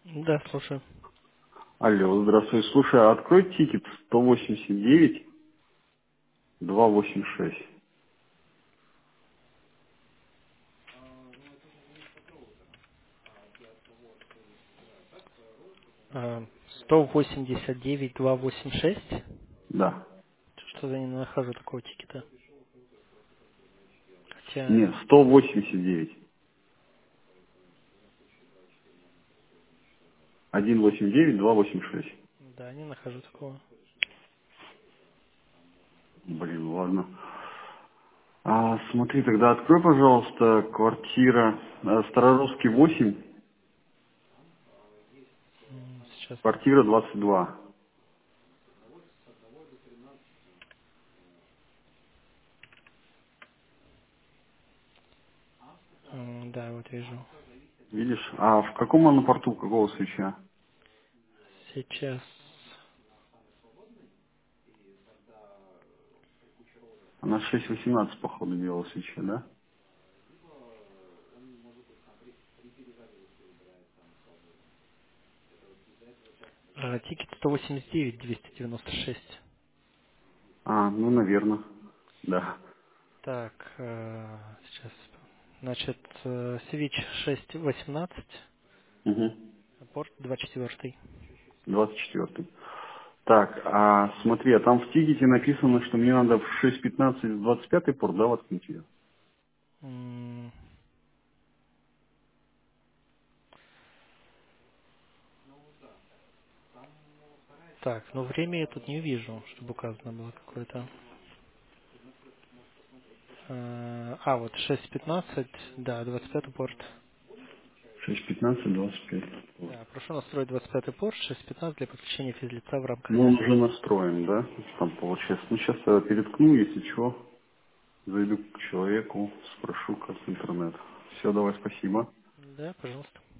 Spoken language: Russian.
Да, слушаю. Алло, здравствуй. Слушай, а открой тикет 189-286. А, 189-286. Да. Что-то я не нахожу такого тикета. Хотя, Нет, 189. 189-286. да, не нахожу такого. Блин, ладно. Смотри, тогда открой, пожалуйста, квартира Старорусский 8, Сейчас. квартира 22. Да, вот вижу. Видишь? А в каком она порту, какого свеча? Сейчас. Она 6.18, походу, делала свеча, да? Тикет 189-296. Ну, наверное. Да. Так, сейчас. Значит, свич 6.18, Угу. порт 24. 24. Так, смотри, а там в тикете написано, что мне надо в 6.15 в 25 порт, да, воткнуть ее? М, Так, но время я тут не вижу, чтобы указано было какое-то. Вот 6.15, да, 25 порт. 6.15, 25. Вот. Да, прошу настроить 25 порт, 6.15 для подключения физлица в рамках Ну, он связи. уже настроен, да? Там получается. Ну, сейчас я переткну, если что, зайду к человеку, спрошу, как интернет. Все, давай, спасибо. Да, пожалуйста.